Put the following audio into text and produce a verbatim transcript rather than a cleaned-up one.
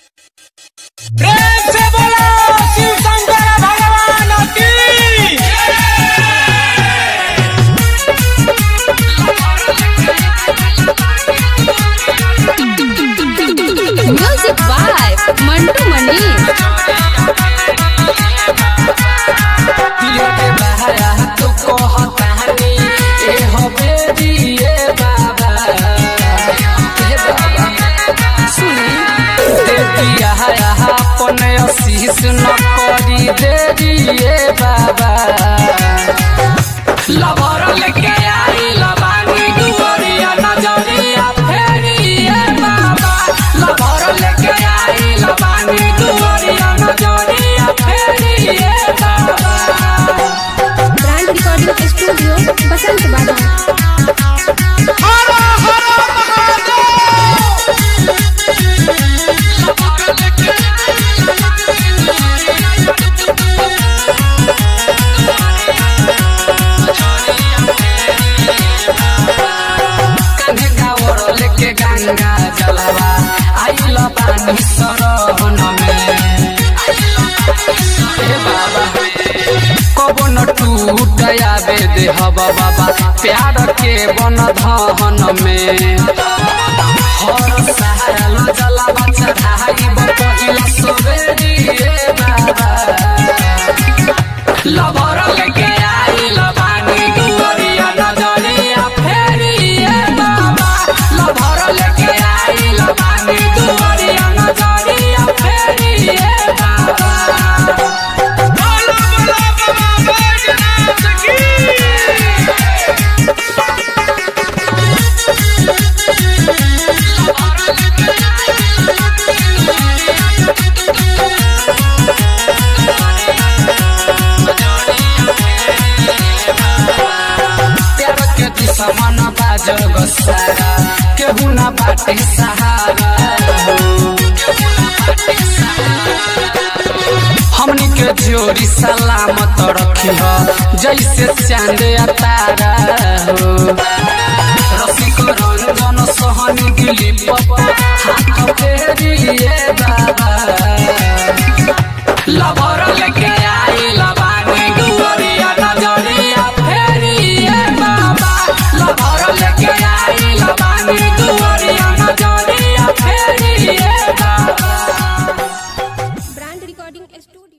प्रेम से बोलो शिव शंकर भगवान की। Music by Mantu Manish. न करी देरिए बाबा लवर लेके आई लबानी दुआरिया नजरिया फेरिए बाबा लवर लेके आई लबानी दुआरिया नजरिया फेरिए बाबा। ब्रांड रिकॉर्डिंग स्टूडियो बसंत बाजार। लेके गंगा जलवा आइल पानी सरवन में बाबा कबो न टूट आवे देहब बाबा प्यार के बन धन में हर साल जलवा चढ़ाई पहिला सवेरिए बाबा लवर लेके आइल पानी दुआरिया नजरिया फेरिए बाबा लवर लेके आइल पानी दुआरिया नजरिया फेरिए बाबा। समान बाजो गसारा केहू ना बाटे सहारा हमनी के जोड़ी सलामत रखी हो जैसे चांद तारा हो रसिक रंजन सोहनी दिलीप हाथ फेरिए बा